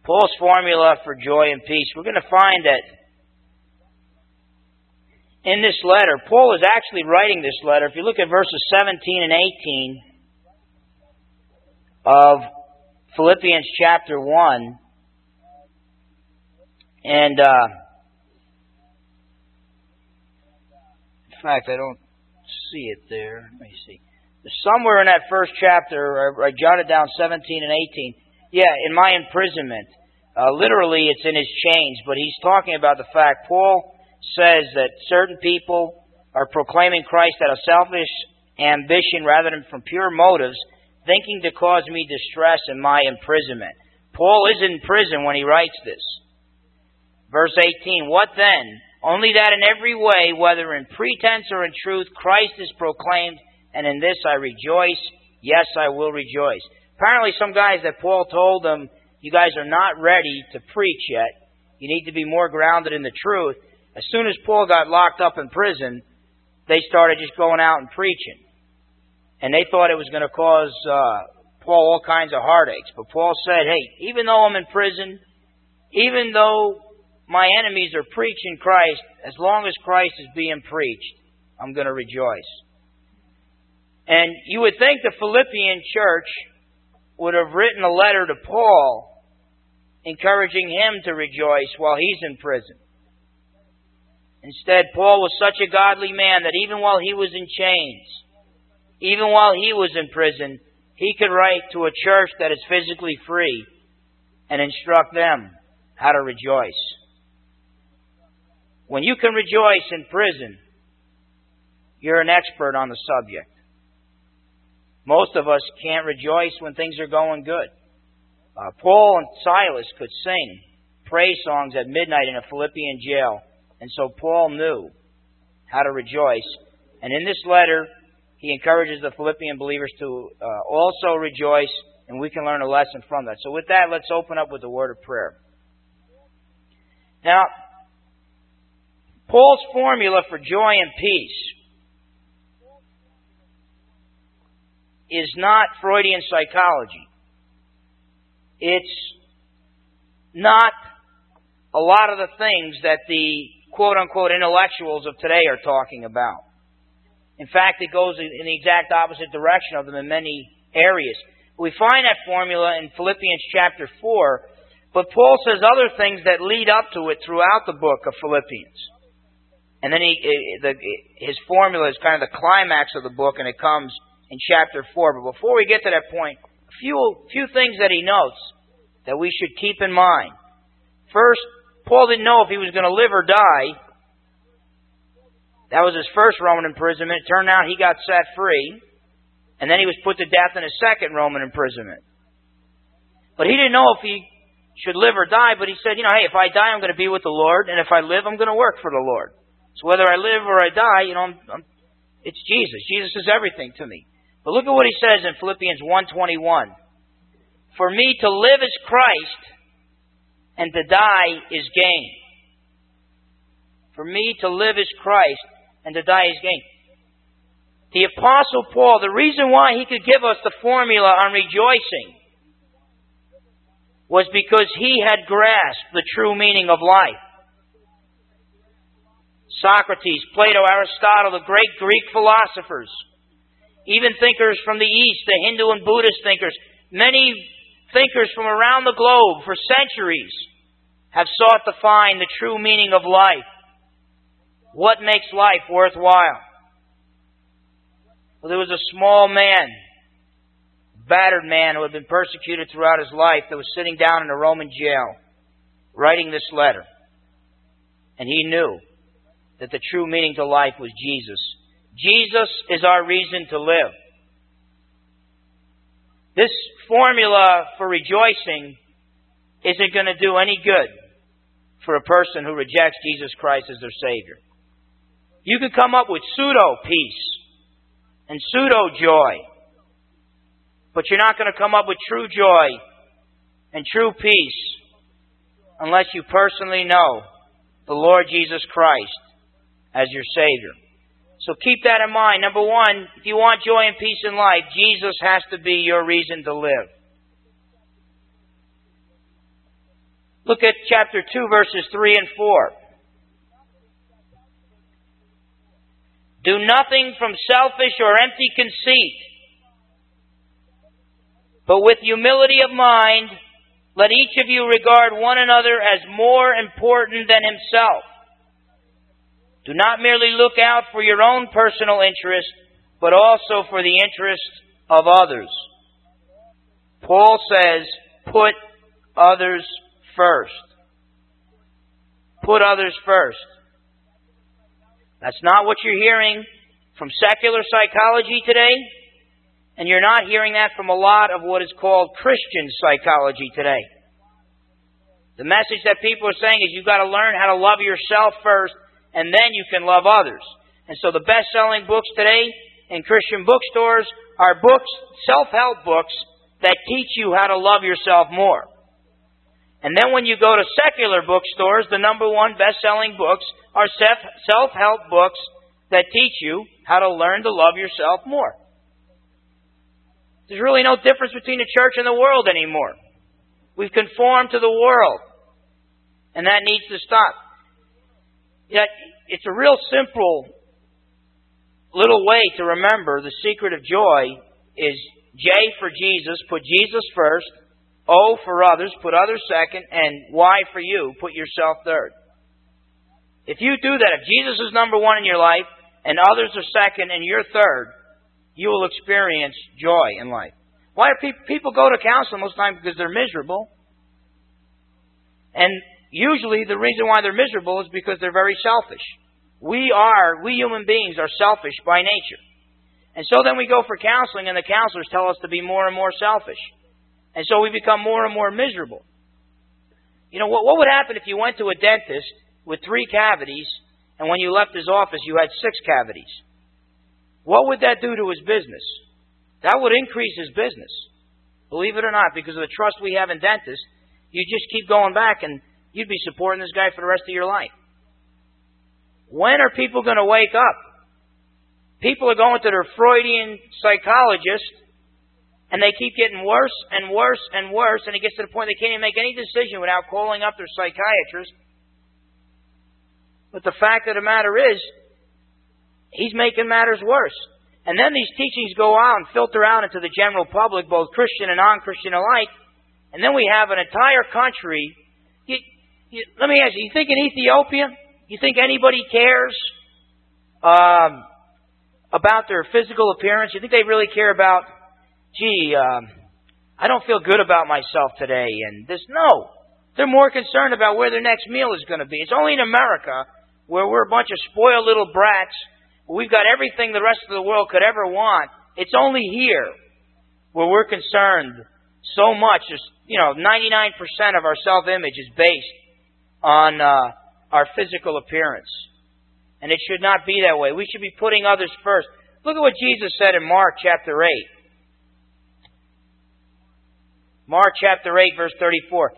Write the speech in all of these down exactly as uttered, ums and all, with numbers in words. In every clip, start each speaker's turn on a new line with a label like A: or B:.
A: Paul's formula for joy and peace. We're going to find that in this letter, Paul is actually writing this letter. If you look at verses seventeen and eighteen of Philippians chapter one, and uh, in fact, I don't see it there. Let me see. Somewhere in that first chapter, I jotted down seventeen and eighteen. Yeah, in my imprisonment. Uh, literally, it's in his chains, but he's talking about the fact, Paul says that certain people are proclaiming Christ out of selfish ambition rather than from pure motives, thinking to cause me distress in my imprisonment. Paul is in prison when he writes this. Verse eighteen, what then? Only that in every way, whether in pretense or in truth, Christ is proclaimed, and in this I rejoice. Yes, I will rejoice. Apparently some guys that Paul told them, you guys are not ready to preach yet. You need to be more grounded in the truth. As soon as Paul got locked up in prison, they started just going out and preaching. And they thought it was going to cause uh, Paul all kinds of heartaches. But Paul said, hey, even though I'm in prison, even though my enemies are preaching Christ, as long as Christ is being preached, I'm going to rejoice. And you would think the Philippian church would have written a letter to Paul encouraging him to rejoice while he's in prison. Instead, Paul was such a godly man that even while he was in chains, even while he was in prison, he could write to a church that is physically free and instruct them how to rejoice. When you can rejoice in prison, you're an expert on the subject. Most of us can't rejoice when things are going good. Uh, Paul and Silas could sing praise songs at midnight in a Philippian jail, and so Paul knew how to rejoice. And in this letter, he encourages the Philippian believers to uh, also rejoice, and we can learn a lesson from that. So with that, let's open up with the word of prayer. Now, Paul's formula for joy and peace is not Freudian psychology. It's not a lot of the things that the quote-unquote intellectuals of today are talking about. In fact, it goes in the exact opposite direction of them in many areas. We find that formula in Philippians chapter four, but Paul says other things that lead up to it throughout the book of Philippians. And then he, the, his formula is kind of the climax of the book, and it comes in chapter four. But before we get to that point, a few, few things that he notes that we should keep in mind. First, Paul didn't know if he was going to live or die. That was his first Roman imprisonment. It turned out he got set free. And then he was put to death in his second Roman imprisonment. But he didn't know if he should live or die. But he said, you know, hey, if I die, I'm going to be with the Lord. And if I live, I'm going to work for the Lord. So whether I live or I die, you know, I'm, I'm, it's Jesus. Jesus is everything to me. But look at what he says in Philippians one twenty-one. For me to live is Christ, and to die is gain. For me to live is Christ, and to die is gain. The Apostle Paul, the reason why he could give us the formula on rejoicing was because he had grasped the true meaning of life. Socrates, Plato, Aristotle, the great Greek philosophers, even thinkers from the East, the Hindu and Buddhist thinkers, many thinkers from around the globe for centuries have sought to find the true meaning of life. What makes life worthwhile? Well, there was a small man, battered man who had been persecuted throughout his life that was sitting down in a Roman jail writing this letter. And he knew that the true meaning to life was Jesus. Jesus is our reason to live. This formula for rejoicing isn't going to do any good for a person who rejects Jesus Christ as their Savior. You can come up with pseudo-peace and pseudo-joy, but you're not going to come up with true joy and true peace unless you personally know the Lord Jesus Christ as your Savior. So keep that in mind. Number one, if you want joy and peace in life, Jesus has to be your reason to live. Look at chapter two, verses three and four. Do nothing from selfish or empty conceit, but with humility of mind, let each of you regard one another as more important than himself. Do not merely look out for your own personal interest, but also for the interest of others. Paul says, put others first. Put others first. That's not what you're hearing from secular psychology today, and you're not hearing that from a lot of what is called Christian psychology today. The message that people are saying is you've got to learn how to love yourself first, and then you can love others. And so the best-selling books today in Christian bookstores are books, self-help books, that teach you how to love yourself more. And then when you go to secular bookstores, the number one best-selling books are self-help books that teach you how to learn to love yourself more. There's really no difference between the church and the world anymore. We've conformed to the world. And that needs to stop. Yet, it's a real simple little way to remember the secret of joy is J for Jesus, put Jesus first. O for others, put others second. And Y for you, put yourself third. If you do that, if Jesus is number one in your life, and others are second, and you're third, you will experience joy in life. Why do people, people go to counseling most times? Because they're miserable. And usually the reason why they're miserable is because they're very selfish. We are, we human beings are selfish by nature. And so then we go for counseling and the counselors tell us to be more and more selfish. And so we become more and more miserable. You know, what, what would happen if you went to a dentist with three cavities and when you left his office you had six cavities? What would that do to his business? That would increase his business. Believe it or not, because of the trust we have in dentists, you just keep going back and you'd be supporting this guy for the rest of your life. When are people going to wake up? People are going to their Freudian psychologist and they keep getting worse and worse and worse, and it gets to the point they can't even make any decision without calling up their psychiatrist. But the fact of the matter is, he's making matters worse. And then these teachings go out and filter out into the general public, both Christian and non-Christian alike. And then we have an entire country. You, you, let me ask you, you think in Ethiopia, you think anybody cares um, about their physical appearance? You think they really care about, gee, um, I don't feel good about myself today, and this? No. They're more concerned about where their next meal is going to be. It's only in America where we're a bunch of spoiled little brats. We've got everything the rest of the world could ever want. It's only here where we're concerned so much. Just, you know, ninety-nine percent of our self-image is based on uh, our physical appearance. And it should not be that way. We should be putting others first. Look at what Jesus said in Mark chapter eight. Mark chapter eight, verse thirty-four.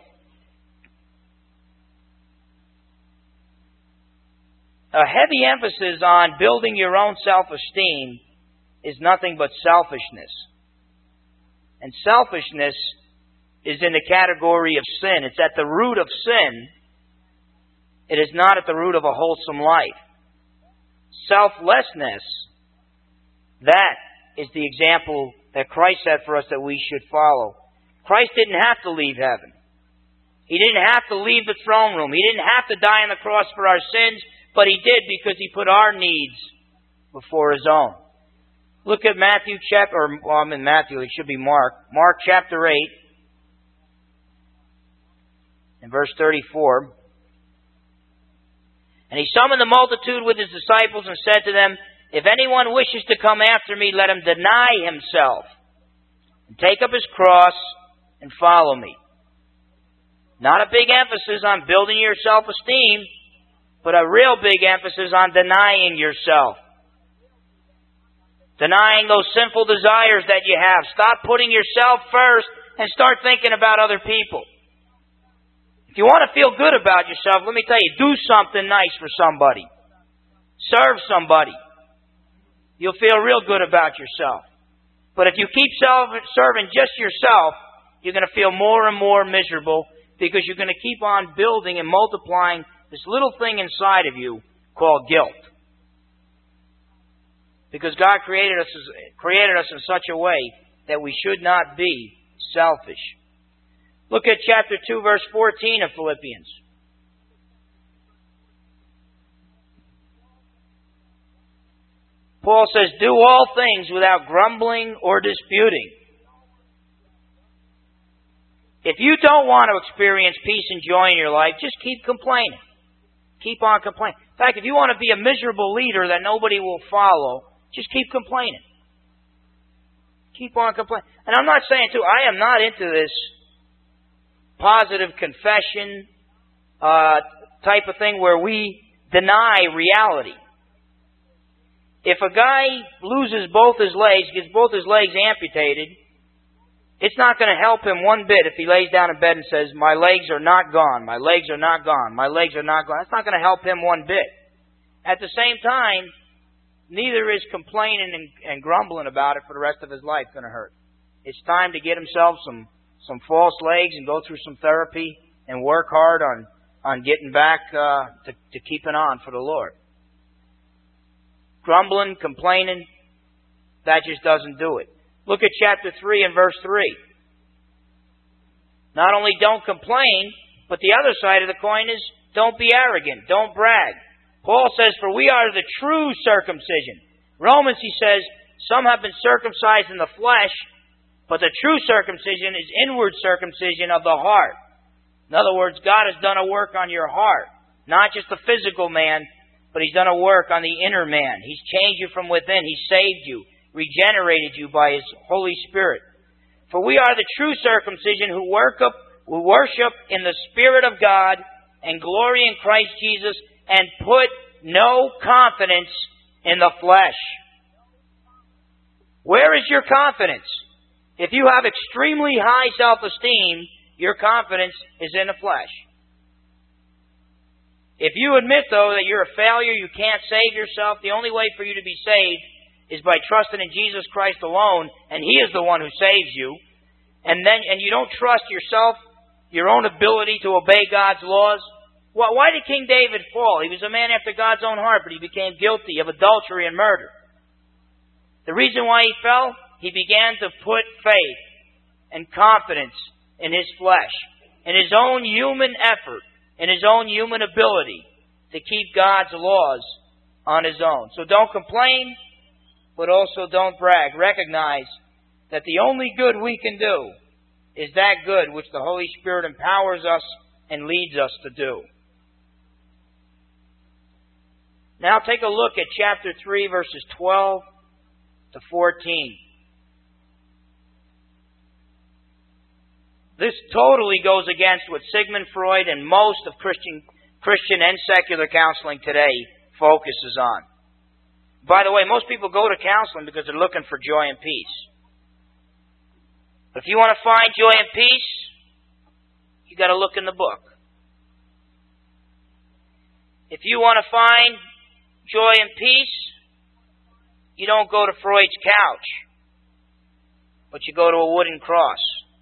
A: A heavy emphasis on building your own self-esteem is nothing but selfishness. And selfishness is in the category of sin. It's at the root of sin. It is not at the root of a wholesome life. Selflessness, that is the example that Christ set for us that we should follow. Christ didn't have to leave heaven. He didn't have to leave the throne room. He didn't have to die on the cross for our sins. But He did because He put our needs before His own. Look at Matthew chapter, or well, I'm in Matthew, it should be Mark. Mark chapter eight, and verse thirty-four. And He summoned the multitude with His disciples and said to them, if anyone wishes to come after me, let him deny himself and take up his cross and follow me. Not a big emphasis on building your self-esteem, but a real big emphasis on denying yourself. Denying those sinful desires that you have. Stop putting yourself first and start thinking about other people. If you want to feel good about yourself, let me tell you, do something nice for somebody. Serve somebody. You'll feel real good about yourself. But if you keep self- serving just yourself, you're going to feel more and more miserable because you're going to keep on building and multiplying this little thing inside of you called guilt. Because God created us, created us in such a way that we should not be selfish. Look at chapter two, verse fourteen of Philippians. Paul says, do all things without grumbling or disputing. If you don't want to experience peace and joy in your life, just keep complaining. Keep on complaining. In fact, if you want to be a miserable leader that nobody will follow, just keep complaining. Keep on complaining. And I'm not saying, too, I am not into this positive confession uh, type of thing where we deny reality. If a guy loses both his legs, gets both his legs amputated, it's not going to help him one bit if he lays down in bed and says, my legs are not gone, my legs are not gone, my legs are not gone. That's not going to help him one bit. At the same time, neither is complaining and, and grumbling about it for the rest of his life going to hurt. It's time to get himself some, some false legs and go through some therapy and work hard on, on getting back uh, to, to keeping on for the Lord. Grumbling, complaining, that just doesn't do it. Look at chapter three and verse three. Not only don't complain, but the other side of the coin is don't be arrogant, don't brag. Paul says, for we are the true circumcision. Romans, he says, some have been circumcised in the flesh, but the true circumcision is inward circumcision of the heart. In other words, God has done a work on your heart. Not just the physical man, but He's done a work on the inner man. He's changed you from within. He's saved you, regenerated you by His Holy Spirit. For we are the true circumcision who work up, who worship in the Spirit of God and glory in Christ Jesus and put no confidence in the flesh. Where is your confidence? If you have extremely high self-esteem, your confidence is in the flesh. If you admit, though, that you're a failure, you can't save yourself, the only way for you to be saved is by trusting in Jesus Christ alone, and He is the one who saves you. And then, and you don't trust yourself, your own ability to obey God's laws. Why, why did King David fall? He was a man after God's own heart, but he became guilty of adultery and murder. The reason why he fell, he began to put faith and confidence in his flesh, in his own human effort, in his own human ability to keep God's laws on his own. So don't complain, but also don't brag. Recognize that the only good we can do is that good which the Holy Spirit empowers us and leads us to do. Now take a look at chapter three, verses twelve to fourteen. This totally goes against what Sigmund Freud and most of Christian, Christian and secular counseling today focuses on. By the way, most people go to counseling because they're looking for joy and peace. But if you want to find joy and peace, you got to look in the book. If you want to find joy and peace, you don't go to Freud's couch, but you go to a wooden cross.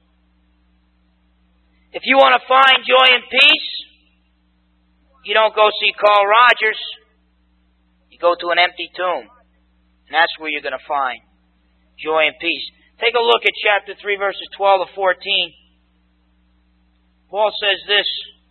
A: If you want to find joy and peace, you don't go see Carl Rogers. You go to an empty tomb. And that's where you're going to find joy and peace. Take a look at chapter three, verses twelve to fourteen. Paul says this,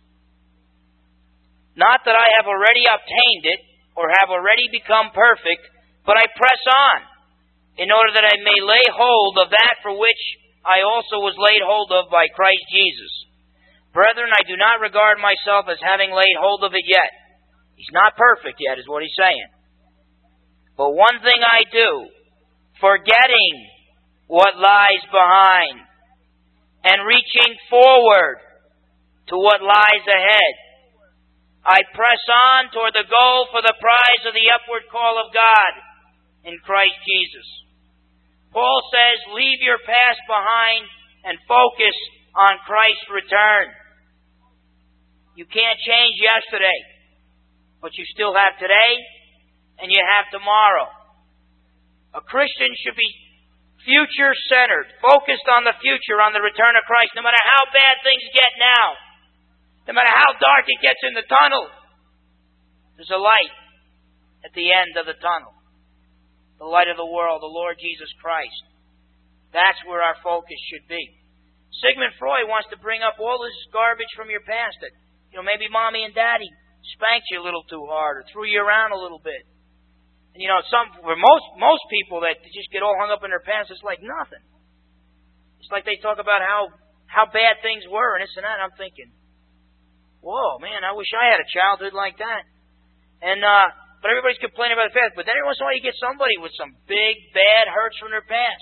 A: not that I have already obtained it, or have already become perfect, but I press on, in order that I may lay hold of that for which I also was laid hold of by Christ Jesus. Brethren, I do not regard myself as having laid hold of it yet. He's not perfect yet, is what he's saying. But one thing I do, forgetting what lies behind, and reaching forward to what lies ahead, I press on toward the goal for the prize of the upward call of God in Christ Jesus. Paul says, leave your past behind and focus on Christ's return. You can't change yesterday, but you still have today and you have tomorrow. A Christian should be future-centered, focused on the future, on the return of Christ. No matter how bad things get now, No matter how dark it gets in the tunnel, there's a light at the end of the tunnel. The light of the world, the Lord Jesus Christ. That's where our focus should be. Sigmund Freud wants to bring up all this garbage from your past. That, you know, maybe mommy and daddy spanked you a little too hard or threw you around a little bit. And, you know, some for most most people that just get all hung up in their past, it's like nothing. It's like they talk about how, how bad things were and this and that. And I'm thinking, whoa, man, I wish I had a childhood like that. And, uh, but everybody's complaining about the past. But then every once in a while you get somebody with some big, bad hurts from their past.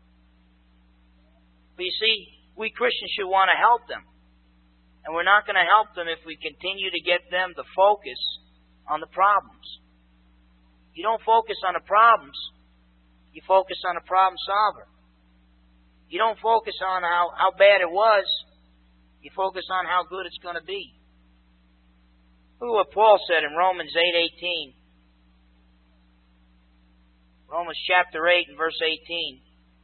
A: But you see, we Christians should want to help them. And we're not going to help them if we continue to get them to focus on the problems. You don't focus on the problems. You focus on the problem solver. You don't focus on how, how bad it was. You focus on how good it's going to be. Look at what Paul said in Romans eight eighteen. Romans chapter eight and verse eighteen.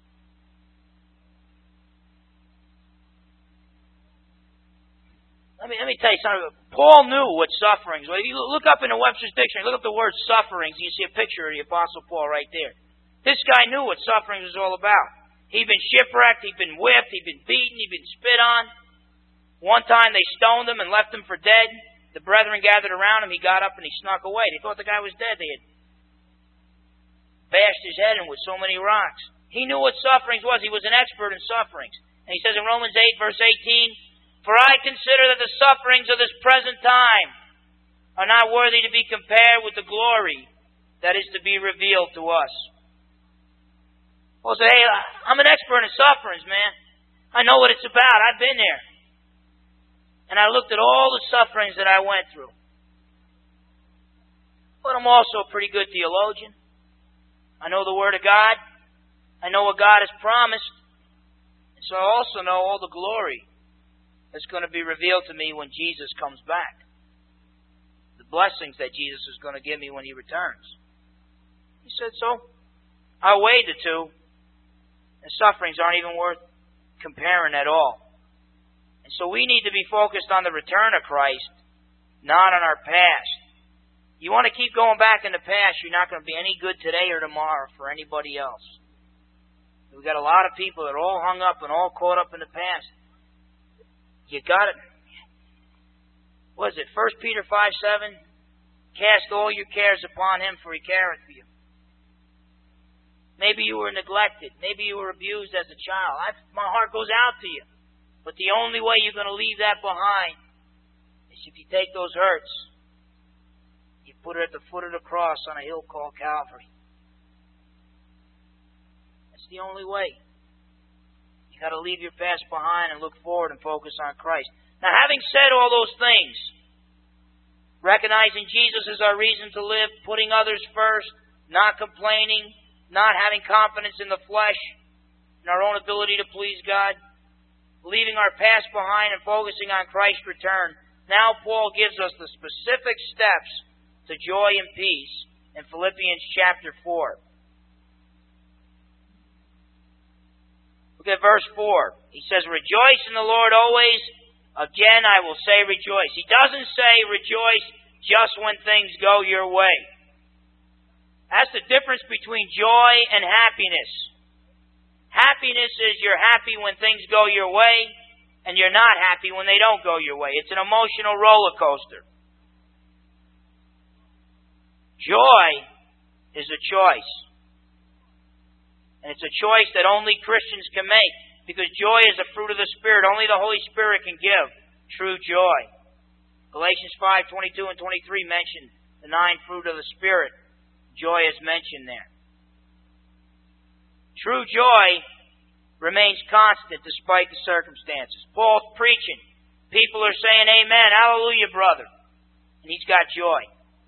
A: Let me, let me tell you something. Paul knew what sufferings were. If you look up in the Webster's Dictionary, look up the word sufferings, and you see a picture of the Apostle Paul right there. This guy knew what suffering was all about. He'd been shipwrecked, he'd been whipped, he'd been beaten, he'd been spit on. One time they stoned him and left him for dead. The brethren gathered around him, he got up and he snuck away. They thought the guy was dead. They had bashed his head in with so many rocks. He knew what sufferings was. He was an expert in sufferings. And he says in Romans eight, verse eighteen, "For I consider that the sufferings of this present time are not worthy to be compared with the glory that is to be revealed to us." Paul said, hey, I'm an expert in sufferings, man. I know what it's about. I've been there. And I looked at all the sufferings that I went through. But I'm also a pretty good theologian. I know the Word of God. I know what God has promised. And so I also know all the glory that's going to be revealed to me when Jesus comes back. The blessings that Jesus is going to give me when He returns. He said so. I weighed the two, and sufferings aren't even worth comparing at all. And so we need to be focused on the return of Christ, not on our past. You want to keep going back in the past, you're not going to be any good today or tomorrow for anybody else. We've got a lot of people that are all hung up and all caught up in the past. You got it. What is it? First Peter five seven. Cast all your cares upon Him, for He careth for you. Maybe you were neglected. Maybe you were abused as a child. I, my heart goes out to you. But the only way you're going to leave that behind is if you take those hurts, you put it at the foot of the cross on a hill called Calvary. That's the only way. You've got to leave your past behind and look forward and focus on Christ. Now, having said all those things, recognizing Jesus is our reason to live, putting others first, not complaining, not having confidence in the flesh, in our own ability to please God, leaving our past behind and focusing on Christ's return, now Paul gives us the specific steps to joy and peace in Philippians chapter four. Look at verse four. He says, "Rejoice in the Lord always. Again, I will say rejoice." He doesn't say rejoice just when things go your way. That's the difference between joy and happiness. Happiness is you're happy when things go your way, and you're not happy when they don't go your way. It's an emotional roller coaster. Joy is a choice. And it's a choice that only Christians can make, because joy is a fruit of the Spirit. Only the Holy Spirit can give true joy. Galatians five twenty-two and twenty-three mention the nine fruit of the Spirit. Joy is mentioned there. True joy remains constant despite the circumstances. Paul's preaching. People are saying, amen, hallelujah, brother. And he's got joy.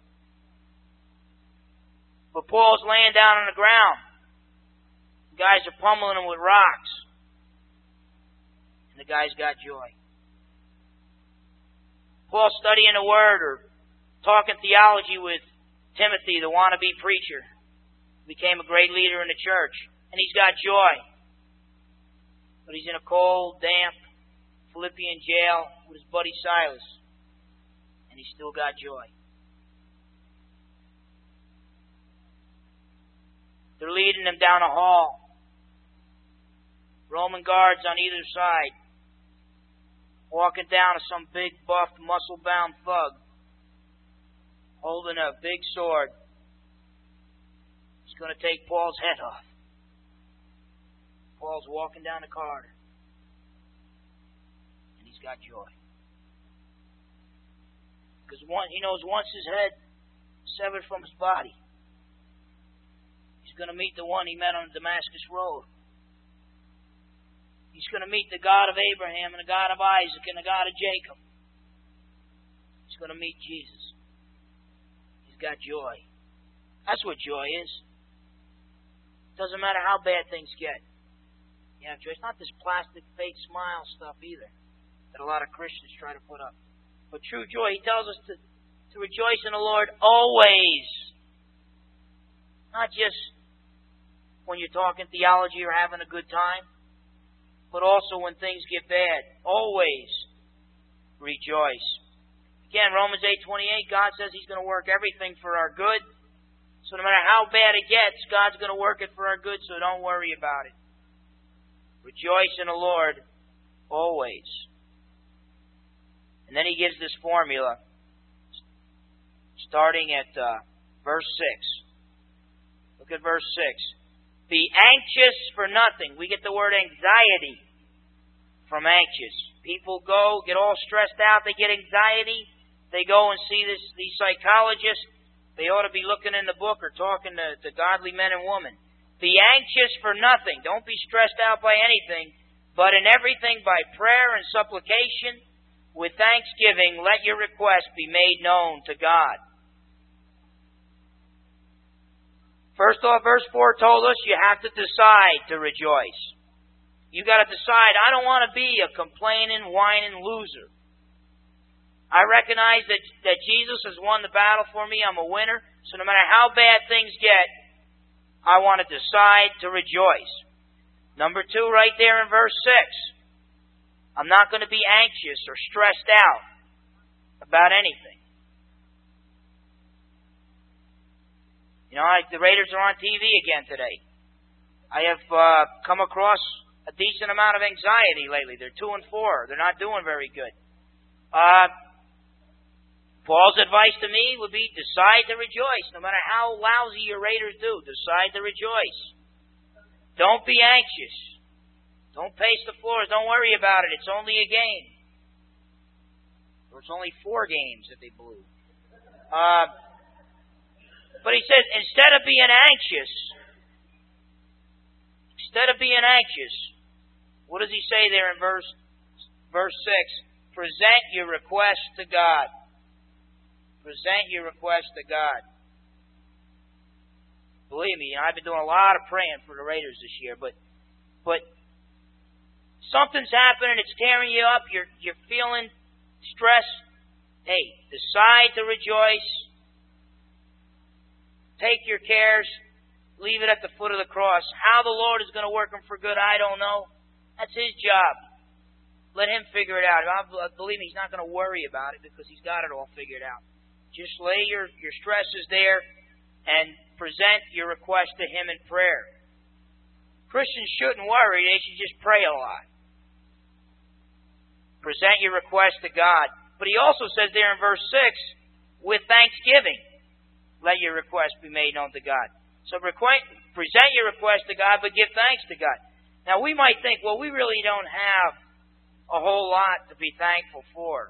A: But Paul's laying down on the ground. The guys are pummeling him with rocks. And the guy's got joy. Paul's studying the Word or talking theology with Timothy, the wannabe preacher, became a great leader in the church. And he's got joy. But he's in a cold, damp Philippian jail with his buddy Silas. And he's still got joy. They're leading him down a hall. Roman guards on either side. Walking down to some big, buffed, muscle-bound thug. Holding a big sword. He's going to take Paul's head off. Paul's walking down the corridor. And he's got joy. Because one, he knows once his head severed from his body, he's going to meet the one he met on the Damascus Road. He's going to meet the God of Abraham and the God of Isaac and the God of Jacob. He's going to meet Jesus. He's got joy. That's what joy is. Doesn't matter how bad things get. You have joy. It's not this plastic fake smile stuff either that a lot of Christians try to put up. But true joy, he tells us to, to rejoice in the Lord always. Not just when you're talking theology or having a good time, but also when things get bad. Always rejoice. Again, Romans eight twenty-eight, God says He's going to work everything for our good. So no matter how bad it gets, God's going to work it for our good, so don't worry about it. Rejoice in the Lord always. And then he gives this formula, starting at uh, verse six. Look at verse six. Be anxious for nothing. We get the word anxiety from anxious. People go, get all stressed out, they get anxiety. They go and see this these psychologists. They ought to be looking in the book or talking to, to godly men and women. Be anxious for nothing. Don't be stressed out by anything, but in everything by prayer and supplication, with thanksgiving, let your requests be made known to God. First off, verse four told us you have to decide to rejoice. You've got to decide, I don't want to be a complaining, whining loser. I recognize that, that Jesus has won the battle for me. I'm a winner. So no matter how bad things get, I want to decide to rejoice. Number two, right there in verse six. I'm not going to be anxious or stressed out about anything. You know, I, the Raiders are on T V again today. I have uh, come across a decent amount of anxiety lately. They're two and four. They're not doing very good. Uh, Paul's advice to me would be decide to rejoice. No matter how lousy your Raiders do, decide to rejoice. Don't be anxious. Don't pace the floors. Don't worry about it. It's only a game. Or it's only four games that they blew. Uh, but he says, instead of being anxious, instead of being anxious, what does he say there in verse verse six? Present your request to God. Present your request to God. Believe me, I've been doing a lot of praying for the Raiders this year, but but something's happening, it's tearing you up, you're you're feeling stress. Hey, decide to rejoice. Take your cares, leave it at the foot of the cross. How the Lord is going to work them for good, I don't know. That's His job. Let Him figure it out. I believe me, He's not going to worry about it because He's got it all figured out. Just lay your, your stresses there and present your request to Him in prayer. Christians shouldn't worry, they should just pray a lot. Present your request to God. But he also says there in verse six, with thanksgiving, let your request be made known to God. So request, present your request to God, but give thanks to God. Now we might think, well, we really don't have a whole lot to be thankful for.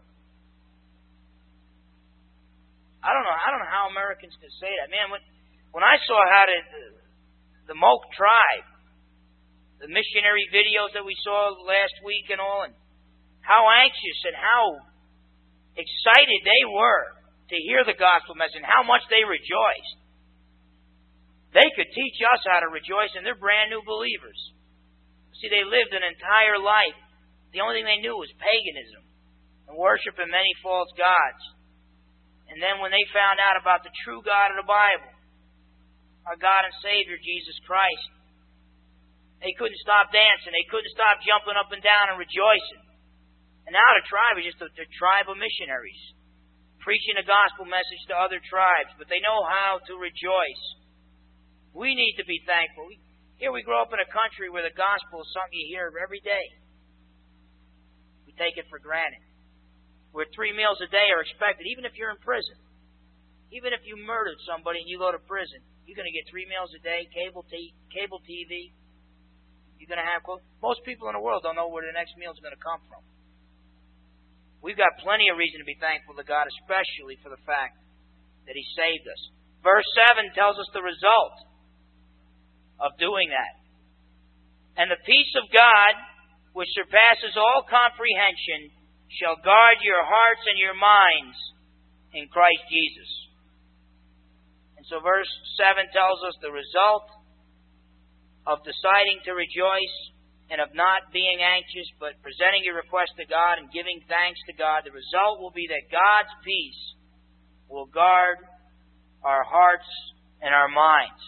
A: I don't know. I don't know how Americans can say that. Man, when when I saw how the the Moke tribe, the missionary videos that we saw last week and all, and how anxious and how excited they were to hear the gospel message and how much they rejoiced. They could teach us how to rejoice, and they're brand new believers. See, they lived an entire life. The only thing they knew was paganism and worshiping many false gods. And then when they found out about the true God of the Bible, our God and Savior, Jesus Christ, they couldn't stop dancing. They couldn't stop jumping up and down and rejoicing. And now the tribe is just a, a tribe of missionaries. preaching the gospel message to other tribes, but they know how to rejoice. We need to be thankful. We, here we grow up in a country where the gospel is something you hear every day. We take it for granted. Where three meals a day are expected, even if you're in prison. Even if you murdered somebody and you go to prison, you're going to get three meals a day, cable t- cable T V. You're going to have clothes. Most people in the world don't know where the next meal is going to come from. We've got plenty of reason to be thankful to God, especially for the fact that He saved us. Verse seven tells us the result of doing that. And the peace of God, which surpasses all comprehension, shall guard your hearts and your minds in Christ Jesus. And so verse seven tells us the result of deciding to rejoice and of not being anxious, but presenting your request to God and giving thanks to God. The result will be that God's peace will guard our hearts and our minds.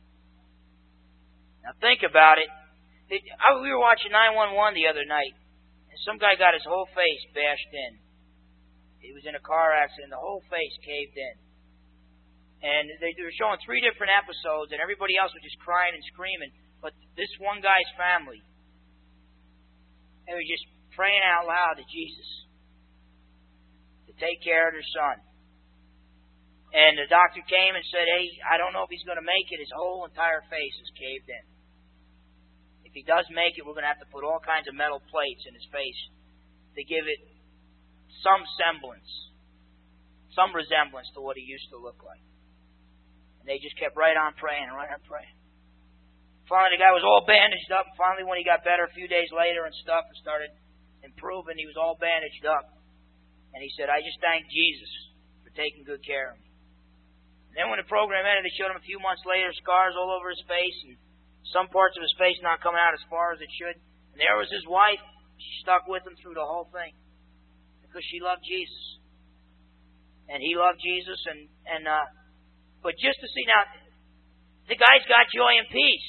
A: Now think about it. We were watching nine one one the other night, and some guy got his whole face bashed in. He was in a car accident, the whole face caved in. And they were showing three different episodes, and everybody else was just crying and screaming. But this one guy's family, they were just praying out loud to Jesus to take care of their son. And the doctor came and said, hey, I don't know if he's going to make it. His whole entire face is caved in. If he does make it, we're going to have to put all kinds of metal plates in his face to give it some semblance, some resemblance to what he used to look like. And they just kept right on praying and right on praying. Finally, the guy was all bandaged up. Finally, when he got better a few days later and stuff and started improving, he was all bandaged up. And he said, I just thank Jesus for taking good care of me. And then when the program ended, they showed him a few months later scars all over his face and some parts of his face not coming out as far as it should. And there was his wife. She stuck with him through the whole thing because she loved Jesus. And he loved Jesus. And, and uh, but just to see now, the guy's got joy and peace.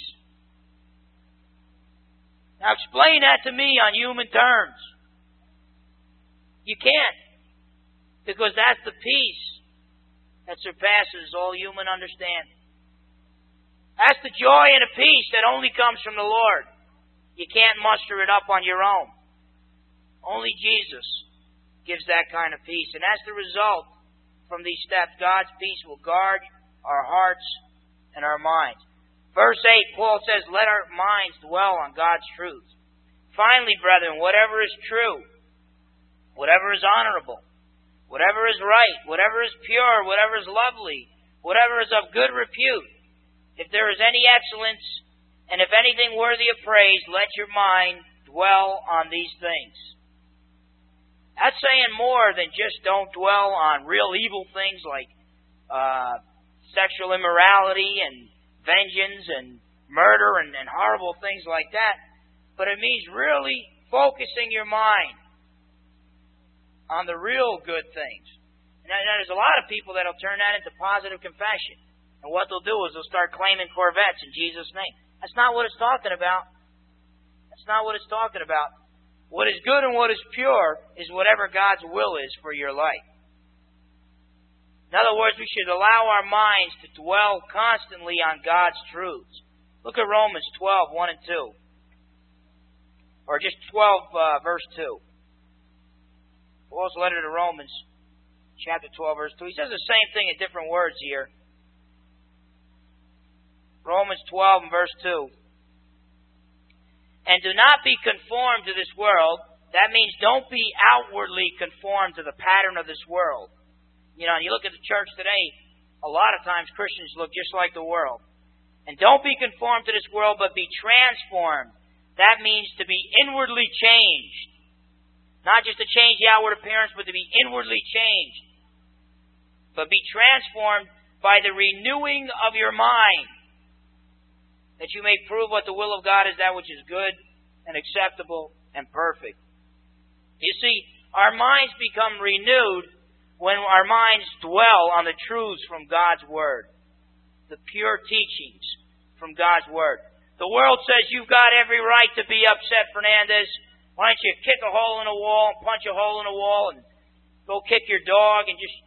A: Now explain that to me on human terms. You can't. Because that's the peace that surpasses all human understanding. That's the joy and the peace that only comes from the Lord. You can't muster it up on your own. Only Jesus gives that kind of peace. And as the result from these steps, God's peace will guard our hearts and our minds. Verse eight, Paul says, let our minds dwell on God's truth. Finally, brethren, whatever is true, whatever is honorable, whatever is right, whatever is pure, whatever is lovely, whatever is of good repute, if there is any excellence, and if anything worthy of praise, let your mind dwell on these things. That's saying more than just don't dwell on real evil things like uh, sexual immorality and vengeance and murder and, and horrible things like that. But it means really focusing your mind on the real good things. And now, now there's a lot of people that'll turn that into positive confession. And what they'll do is they'll start claiming Corvettes in Jesus' name. That's not what it's talking about. That's not what it's talking about. What is good and what is pure is whatever God's will is for your life. In other words, we should allow our minds to dwell constantly on God's truths. Look at Romans twelve, one and two. Or just twelve, uh, verse two. Paul's letter to Romans, chapter twelve, verse two. He says the same thing in different words here. Romans twelve and verse two. And do not be conformed to this world. That means don't be outwardly conformed to the pattern of this world. You know, you look at the church today, a lot of times Christians look just like the world. And don't be conformed to this world, but be transformed. That means to be inwardly changed. Not just to change the outward appearance, but to be inwardly changed. But be transformed by the renewing of your mind, that you may prove what the will of God is, that which is good and acceptable and perfect. You see, our minds become renewed when our minds dwell on the truths from God's Word, the pure teachings from God's Word. The world says you've got every right to be upset, Fernandez. Why don't you kick a hole in the wall and punch a hole in the wall and go kick your dog and just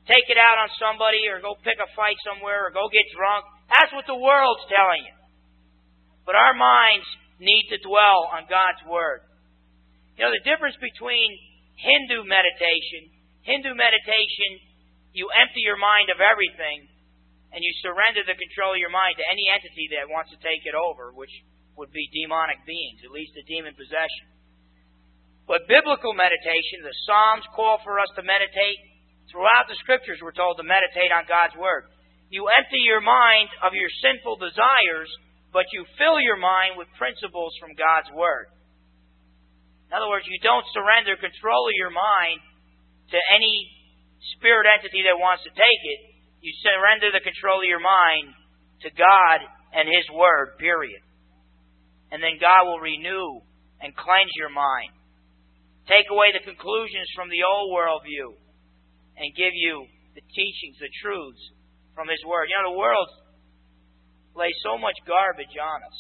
A: take it out on somebody or go pick a fight somewhere or go get drunk. That's what the world's telling you. But our minds need to dwell on God's Word. You know, the difference between Hindu meditation, Hindu meditation, you empty your mind of everything and you surrender the control of your mind to any entity that wants to take it over, which would be demonic beings. It leads to demon possession. But biblical meditation, the Psalms call for us to meditate. Throughout the Scriptures, we're told to meditate on God's Word. You empty your mind of your sinful desires, but you fill your mind with principles from God's Word. In other words, you don't surrender control of your mind to any spirit entity that wants to take it. You surrender the control of your mind to God and His Word, period. And then God will renew and cleanse your mind. Take away the conclusions from the old worldview and give you the teachings, the truths from His Word. You know, the world lays so much garbage on us.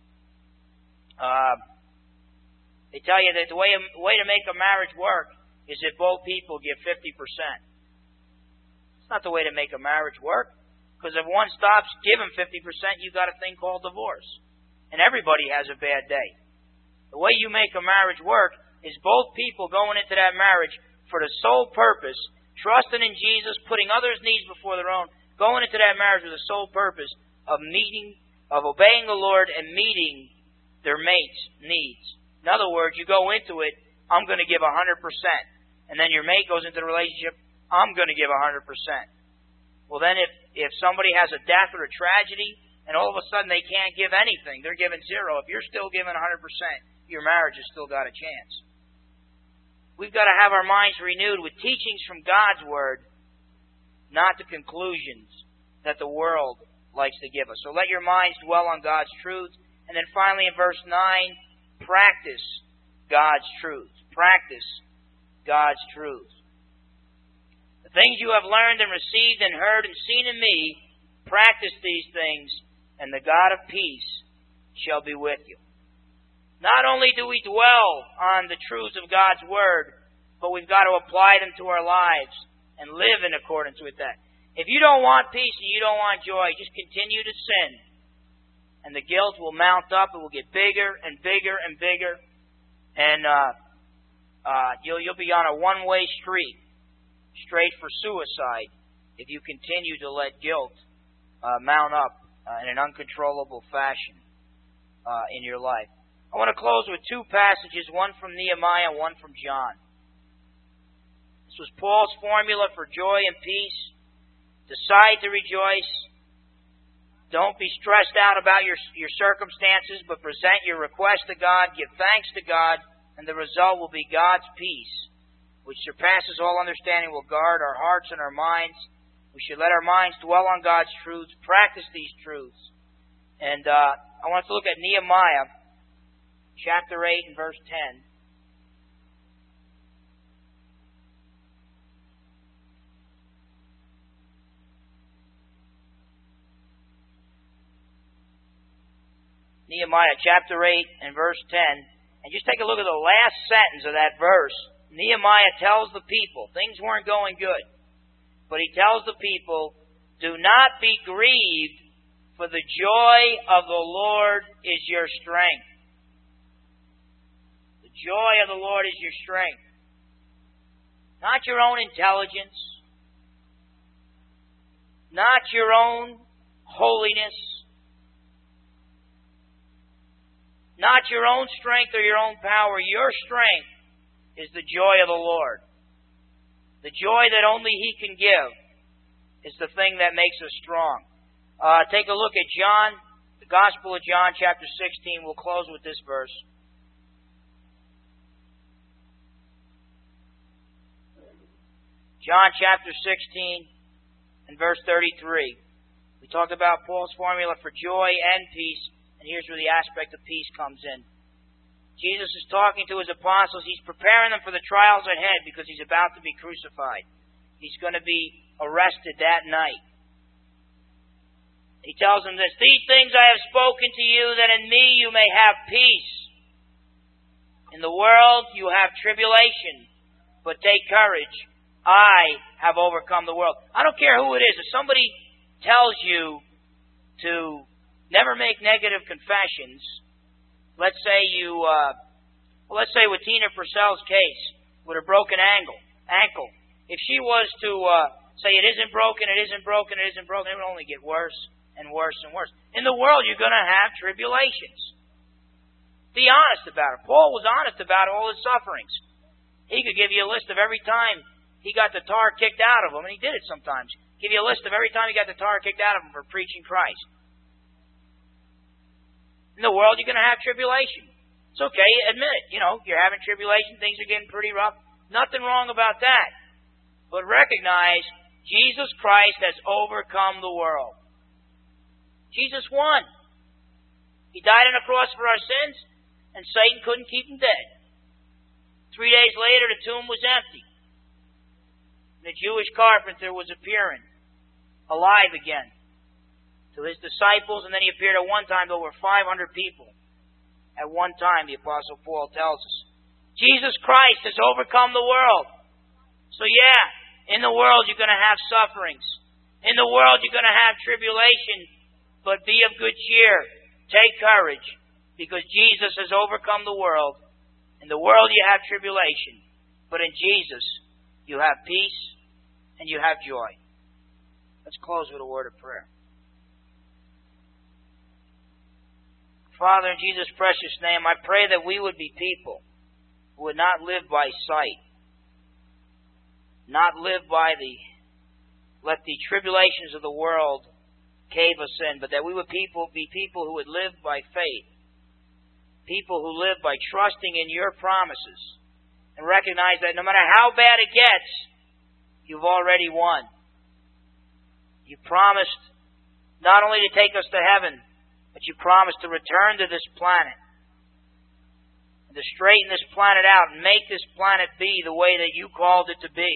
A: Uh, they tell you that the way, the way to make a marriage work is if both people give fifty percent. It's not the way to make a marriage work, because if one stops giving fifty percent, you've got a thing called divorce. And everybody has a bad day. The way you make a marriage work is both people going into that marriage for the sole purpose, trusting in Jesus, putting others' needs before their own, going into that marriage with the sole purpose of meeting, of obeying the Lord and meeting their mate's needs. In other words, you go into it, I'm going to give one hundred percent. And then your mate goes into the relationship, I'm going to give one hundred percent. Well, then if, if somebody has a death or a tragedy, and all of a sudden they can't give anything, they're giving zero. If you're still giving one hundred percent, your marriage has still got a chance. We've got to have our minds renewed with teachings from God's Word, not the conclusions that the world likes to give us. So let your minds dwell on God's truth. And then finally in verse nine, practice God's truth. Practice God's truth. The things you have learned and received and heard and seen in me, practice these things, and the God of peace shall be with you. Not only do we dwell on the truths of God's Word, but we've got to apply them to our lives and live in accordance with that. If you don't want peace and you don't want joy, just continue to sin. And the guilt will mount up. It will get bigger and bigger and bigger. And uh, uh, you'll, you'll be on a one-way street, straight for suicide, if you continue to let guilt uh, mount up uh, in an uncontrollable fashion uh, in your life. I want to close with two passages, one from Nehemiah, one from John. This was Paul's formula for joy and peace. Decide to rejoice. Don't be stressed out about your, your circumstances, but present your request to God, give thanks to God, and the result will be God's peace, which surpasses all understanding, will guard our hearts and our minds. We should let our minds dwell on God's truths, practice these truths. And uh, I want us to look at Nehemiah chapter eight and verse ten. Nehemiah chapter eight and verse ten. And just take a look at the last sentence of that verse. Nehemiah tells the people, things weren't going good, but he tells the people, do not be grieved, for the joy of the Lord is your strength. The joy of the Lord is your strength. Not your own intelligence, not your own holiness, not your own strength or your own power. Your strength is the joy of the Lord. The joy that only He can give is the thing that makes us strong. Uh, take a look at John, the Gospel of John, chapter sixteen. We'll close with this verse. John chapter sixteen and verse thirty-three. We talked about Paul's formula for joy and peace, and here's where the aspect of peace comes in. Jesus is talking to His apostles. He's preparing them for the trials ahead because He's about to be crucified. He's going to be arrested that night. He tells them this, these things I have spoken to you, that in me you may have peace. In the world you have tribulation, but take courage. I have overcome the world. I don't care who it is. If somebody tells you to never make negative confessions, let's say you, uh, well, let's say with Tina Purcell's case, with her broken ankle, ankle, if she was to uh, say it isn't broken, it isn't broken, it isn't broken, it would only get worse and worse and worse. In the world, you're going to have tribulations. Be honest about it. Paul was honest about all his sufferings. He could give you a list of every time he got the tar kicked out of him, and he did it sometimes. Give you a list of every time he got the tar kicked out of him for preaching Christ. In the world, you're going to have tribulation. It's okay, admit it. You know, you're having tribulation, things are getting pretty rough. Nothing wrong about that. But recognize Jesus Christ has overcome the world. Jesus won. He died on the cross for our sins, and Satan couldn't keep him dead. Three days later, the tomb was empty. The Jewish carpenter was appearing, alive again, to his disciples, and then he appeared at one time to over five hundred people. At one time, the Apostle Paul tells us. Jesus Christ has overcome the world. So yeah, in the world you're going to have sufferings. In the world you're going to have tribulation. But be of good cheer. Take courage. Because Jesus has overcome the world. In the world you have tribulation. But in Jesus you have peace and you have joy. Let's close with a word of prayer. Father, in Jesus' precious name, I pray that we would be people who would not live by sight. Not live by the, let the tribulations of the world cave us in, but that we would people be people who would live by faith. People who live by trusting in your promises and recognize that no matter how bad it gets, you've already won. You promised not only to take us to heaven, but you promised to return to this planet and to straighten this planet out and make this planet be the way that you called it to be.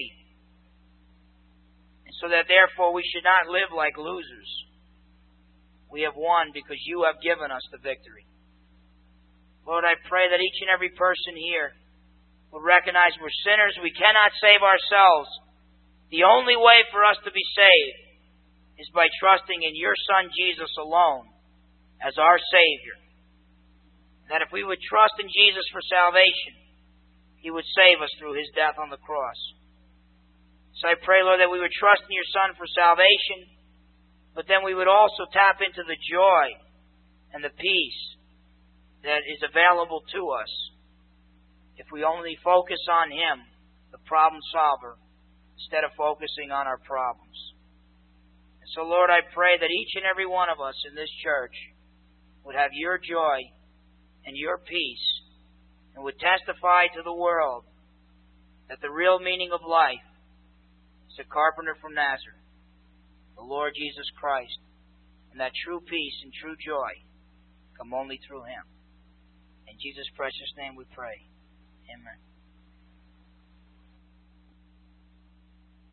A: And so that therefore we should not live like losers. We have won because you have given us the victory. Lord, I pray that each and every person here will recognize we're sinners. We cannot save ourselves. The only way for us to be saved is by trusting in your Son Jesus alone as our Savior. That if we would trust in Jesus for salvation, He would save us through His death on the cross. So I pray, Lord, that we would trust in your Son for salvation, but then we would also tap into the joy and the peace that is available to us if we only focus on Him, the problem solver, instead of focusing on our problems. And so, Lord, I pray that each and every one of us in this church would have your joy and your peace and would testify to the world that the real meaning of life is a carpenter from Nazareth, the Lord Jesus Christ, and that true peace and true joy come only through Him. In Jesus' precious name we pray. Amen.